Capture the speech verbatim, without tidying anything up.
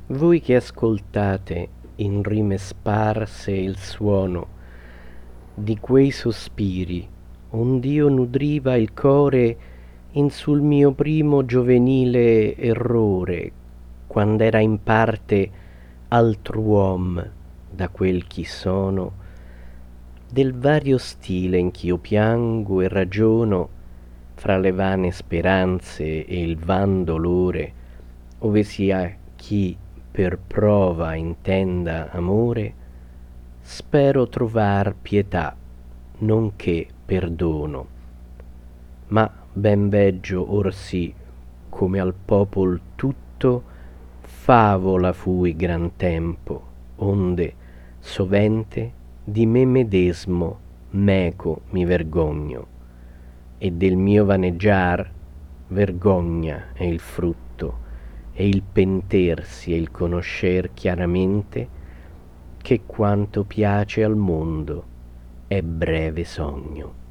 Voi che ascoltate in rime sparse il suono di quei sospiri, ond'io nudriva il core in sul mio primo giovenile errore, quand'era in parte altr'uom da quel chi sono, del vario stile in ch'io piango e ragiono, fra le vane speranze e il van dolore, ove sia chi per prova intenda amore, spero trovar pietà, nonché perdono. Ma ben veggio orsì come al popol tutto favola fui gran tempo, onde sovente di me medesmo meco mi vergogno, e del mio vaneggiar vergogna è il frutto, e il pentersi e il conoscer chiaramente che quanto piace al mondo è breve sogno.